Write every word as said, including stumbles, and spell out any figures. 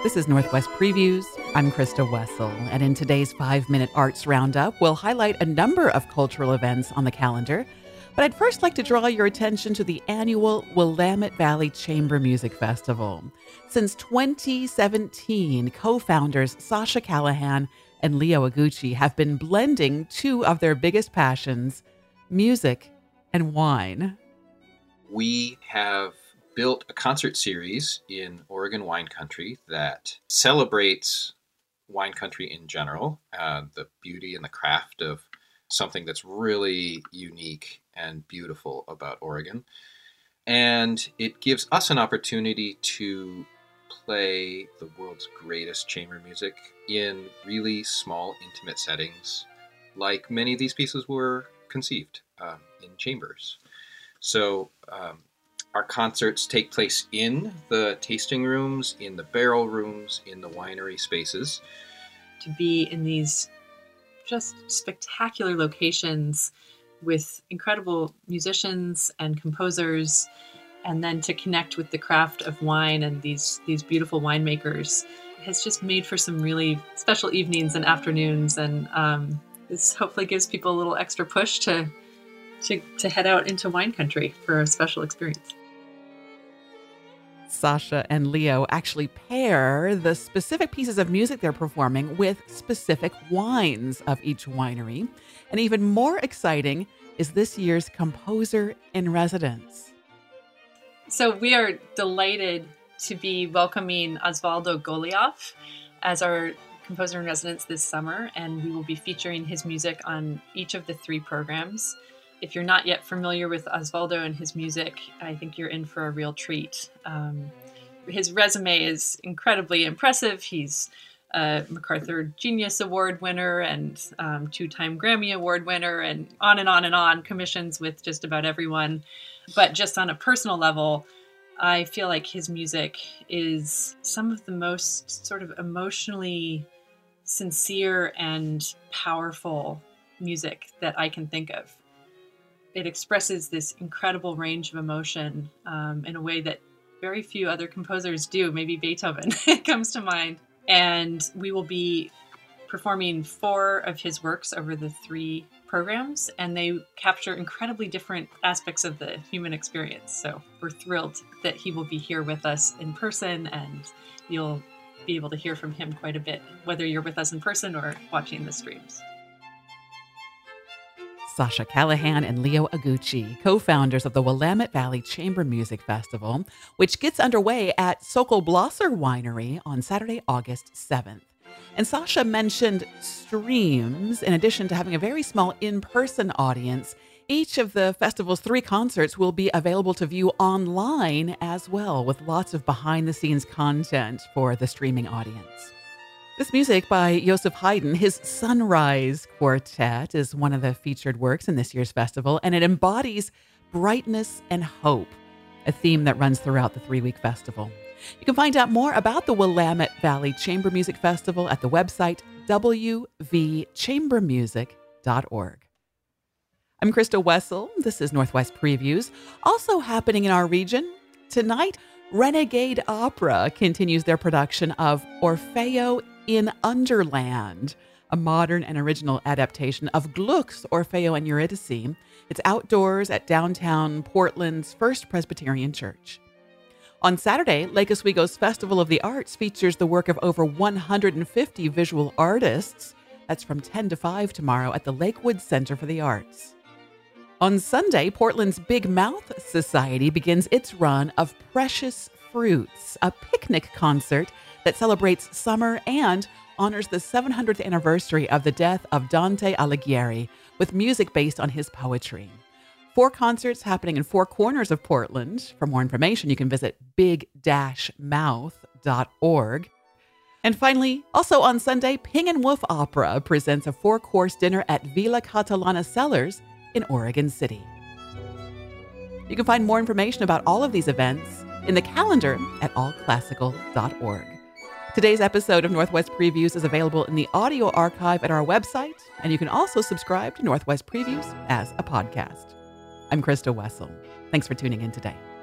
This is Northwest Previews. I'm Krista Wessel, and in today's five-minute Arts Roundup, we'll highlight a number of cultural events on the calendar. But I'd first like to draw your attention to the annual Willamette Valley Chamber Music Festival. Since twenty seventeen, co-founders Sasha Callahan and Leo Iguchi have been blending two of their biggest passions, music and wine. We have built a concert series in Oregon wine country that celebrates wine country in general, uh, the beauty and the craft of something that's really unique and beautiful about Oregon. And it gives us an opportunity to play the world's greatest chamber music in really small, intimate settings, like many of these pieces were conceived um, in chambers. So, um, Our concerts take place in the tasting rooms, in the barrel rooms, in the winery spaces. To be in these just spectacular locations with incredible musicians and composers, and then to connect with the craft of wine and these, these beautiful winemakers has just made for some really special evenings and afternoons. And um, this hopefully gives people a little extra push to, to, to head out into wine country for a special experience. Sasha and Leo actually pair the specific pieces of music they're performing with specific wines of each winery. And even more exciting is this year's Composer in Residence. So we are delighted to be welcoming Osvaldo Golioff as our Composer in Residence this summer, and we will be featuring his music on each of the three programs. If you're not yet familiar with Osvaldo and his music, I think you're in for a real treat. Um, his resume is incredibly impressive. He's a MacArthur Genius Award winner and um, two-time Grammy Award winner, and on and on and on, commissions with just about everyone. But just on a personal level, I feel like his music is some of the most sort of emotionally sincere and powerful music that I can think of. It expresses this incredible range of emotion um, in a way that very few other composers do. Maybe Beethoven comes to mind. And we will be performing four of his works over the three programs, and they capture incredibly different aspects of the human experience. So we're thrilled that he will be here with us in person, and you'll be able to hear from him quite a bit, whether you're with us in person or watching the streams. Sasha Callahan and Leo Iguchi, co-founders of the Willamette Valley Chamber Music Festival, which gets underway at Sokol Blosser Winery on Saturday, August seventh. And Sasha mentioned streams. In addition to having a very small in-person audience, each of the festival's three concerts will be available to view online as well, with lots of behind-the-scenes content for the streaming audience. This music by Joseph Haydn, his Sunrise Quartet, is one of the featured works in this year's festival, and it embodies brightness and hope, a theme that runs throughout the three-week festival. You can find out more about the Willamette Valley Chamber Music Festival at the website w v chamber music dot org. I'm Krista Wessel. This is Northwest Previews. Also happening in our region tonight, Renegade Opera continues their production of Orfeo in Underland, a modern and original adaptation of Gluck's Orfeo and Eurydice. It's outdoors at downtown Portland's First Presbyterian Church. On Saturday, Lake Oswego's Festival of the Arts features the work of over one hundred fifty visual artists. That's from ten to five tomorrow at the Lakewood Center for the Arts. On Sunday, Portland's Big Mouth Society begins its run of Precious Fruits, a picnic concert that celebrates summer and honors the seven hundredth anniversary of the death of Dante Alighieri with music based on his poetry. Four concerts happening in four corners of Portland. For more information, you can visit big dash mouth dot org. And finally, also on Sunday, Ping and Wolf Opera presents a four-course dinner at Villa Catalana Cellars in Oregon City. You can find more information about all of these events in the calendar at all classical dot org. Today's episode of Northwest Previews is available in the audio archive at our website, and you can also subscribe to Northwest Previews as a podcast. I'm Krista Wessel. Thanks for tuning in today.